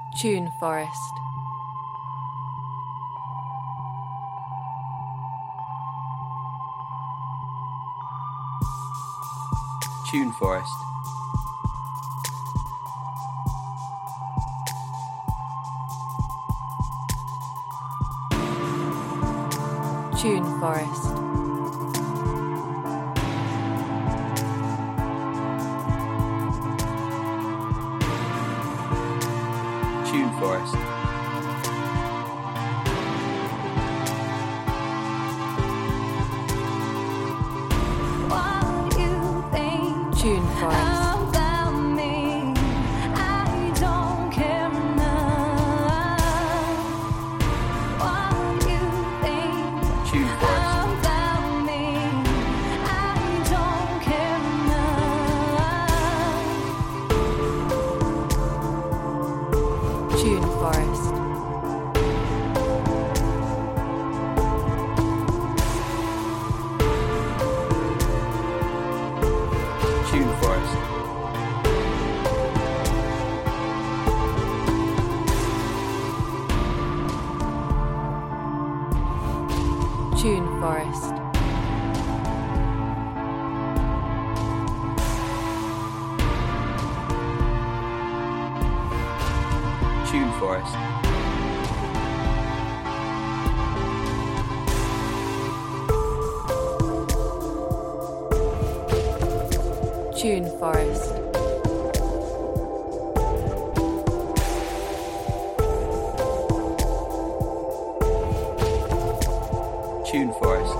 Tune Forest. Tune Forest. Tune Forest. Tune Forest. What you think Tune Forest. about me? I don't care enough. What you think Tune Forest. about me? I don't care enough. Tune Forest. Tune Forest. Tune Forest. Tune Forest. Tune Forest. Tune Forest.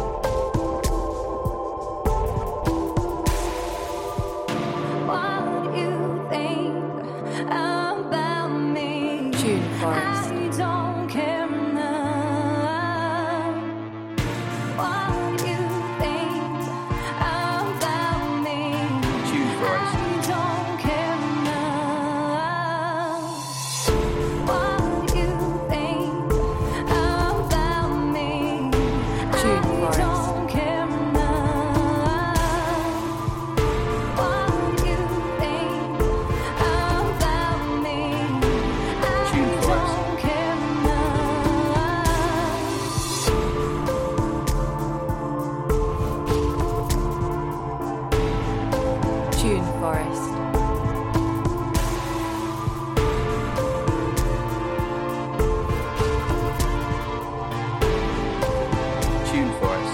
What you think about me? Tune Forest. I don't care enough. What you think about me? Tune Forest. I don't care enough. What you think about me? Tune I Forest. don't care enough. What you think about me? I Tune Forest. don't care enough. Tune Forest. Tune Forest.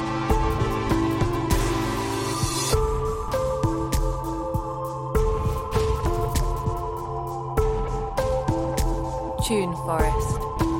Tune Forest.